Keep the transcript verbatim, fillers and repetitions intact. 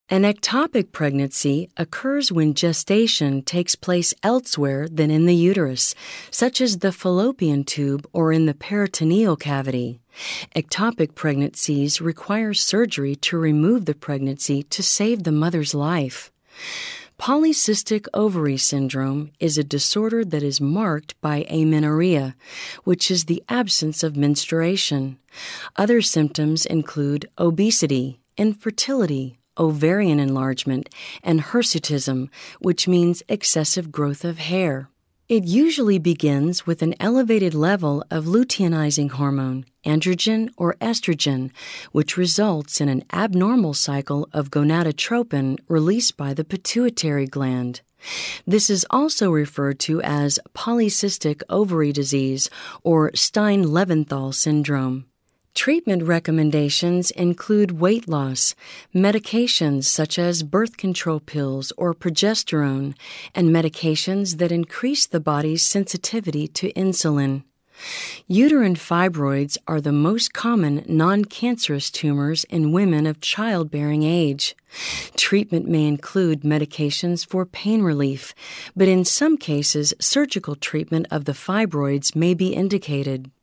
An ectopic pregnancy occurs when gestation takes place elsewhere than in the uterus, such as the fallopian tube or in the peritoneal cavity. Ectopic pregnancies require surgery to remove the pregnancy to save the mother's life. Polycystic ovary syndrome is a disorder that is marked by amenorrhea, which is the absence of menstruation. Other symptoms include obesity, infertility, ovarian enlargement, and hirsutism, which means excessive growth of hair. It usually begins with an elevated level of luteinizing hormone, androgen or estrogen, which results in an abnormal cycle of gonadotropin released by the pituitary gland. This is also referred to as polycystic ovary disease or Stein-Leventhal syndrome. Treatment recommendations include weight loss, medications such as birth control pills or progesterone, and medications that increase the body's sensitivity to insulin. Uterine fibroids are the most common non-cancerous tumors in women of childbearing age. Treatment may include medications for pain relief, but in some cases, surgical treatment of the fibroids may be indicated.